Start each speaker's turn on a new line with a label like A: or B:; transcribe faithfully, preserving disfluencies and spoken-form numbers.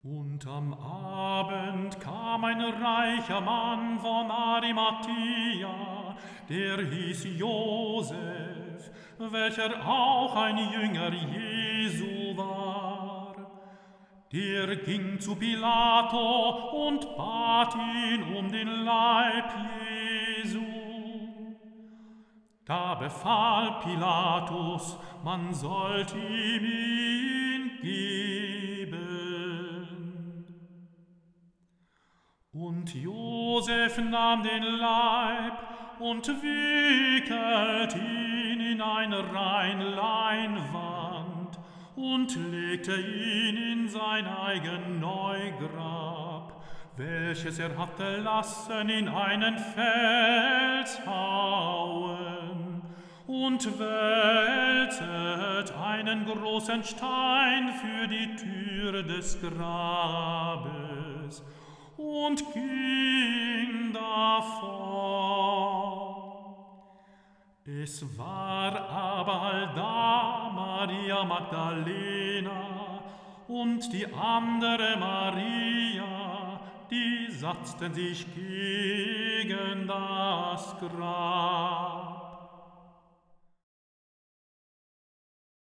A: Und am Abend kam ein reicher Mann von Arimathia, der hieß Josef, welcher auch ein Jünger Jesu war. Der ging zu Pilato und bat ihn um den Leib Jesu. Da befahl Pilatus, man sollt ihm ihn geben. Und Josef nahm den Leib und wickelt ihn in eine rein Leinwand und legte ihn in sein eigen Neugrab, welches er hatte lassen in einen Fels hauen, und wälzet einen großen Stein für die Tür des Grabes und ging davon. Es war aber allda Maria Magdalena und die andere Maria, die satzten sich gegen das Grab.